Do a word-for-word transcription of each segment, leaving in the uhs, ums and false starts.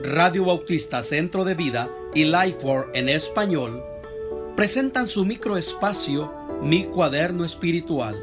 Radio Bautista Centro de Vida y Lifeword en español presentan su microespacio Mi Cuaderno Espiritual.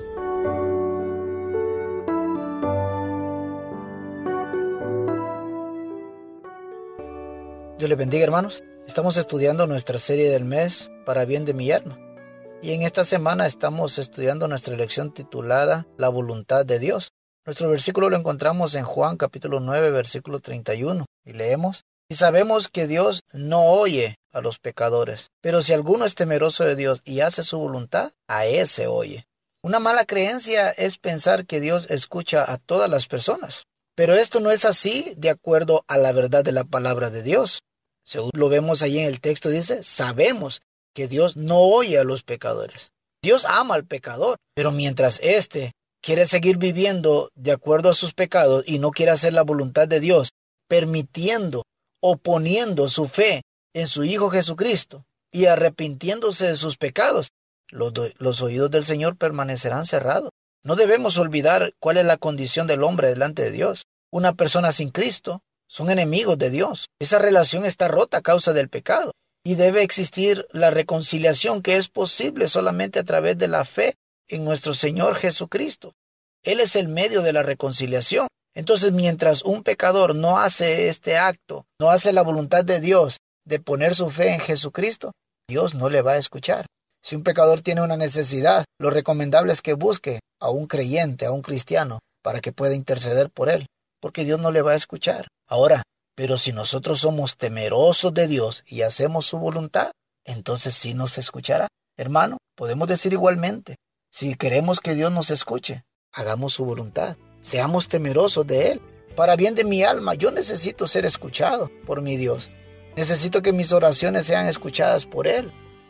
Dios les bendiga, hermanos. Estamos estudiando nuestra serie del mes Para bien de mi alma. Y en esta semana estamos estudiando nuestra lección titulada La voluntad de Dios. Nuestro versículo lo encontramos en Juan capítulo nueve, versículo treinta y uno. Y leemos: Y sabemos que Dios no oye a los pecadores, pero si alguno es temeroso de Dios y hace su voluntad, a ese oye. Una mala creencia es pensar que Dios escucha a todas las personas. Pero esto no es así de acuerdo a la verdad de la palabra de Dios. Según lo vemos ahí en el texto, dice, sabemos que Dios no oye a los pecadores. Dios ama al pecador, pero mientras éste quiere seguir viviendo de acuerdo a sus pecados y no quiere hacer la voluntad de Dios, permitiendo o poniendo su fe en su Hijo Jesucristo y arrepintiéndose de sus pecados, los, do- los oídos del Señor permanecerán cerrados. No debemos olvidar cuál es la condición del hombre delante de Dios. Una persona sin Cristo son enemigos de Dios. Esa relación está rota a causa del pecado y debe existir la reconciliación que es posible solamente a través de la fe en nuestro Señor Jesucristo. Él es el medio de la reconciliación. Entonces, mientras un pecador no hace este acto, no hace la voluntad de Dios de poner su fe en Jesucristo, Dios no le va a escuchar. Si un pecador tiene una necesidad, lo recomendable es que busque a un creyente, a un cristiano, para que pueda interceder por él, porque Dios no le va a escuchar. Ahora, pero si nosotros somos temerosos de Dios y hacemos su voluntad, entonces sí nos escuchará. Hermano, podemos decir igualmente, si queremos que Dios nos escuche, hagamos su voluntad. Seamos temerosos de Él. Para bien de mi alma, yo necesito ser escuchado por mi Dios. Necesito que mis oraciones sean escuchadas por Él.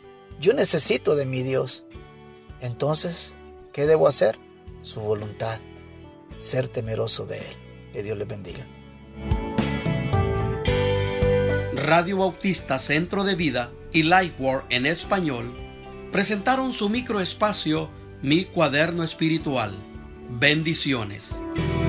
Yo necesito de mi Dios. Entonces, ¿qué debo hacer? Su voluntad. Ser temeroso de Él. Que Dios les bendiga. Radio Bautista Centro de Vida y Lifeword en español presentaron su microespacio Mi Cuaderno Espiritual. Bendiciones.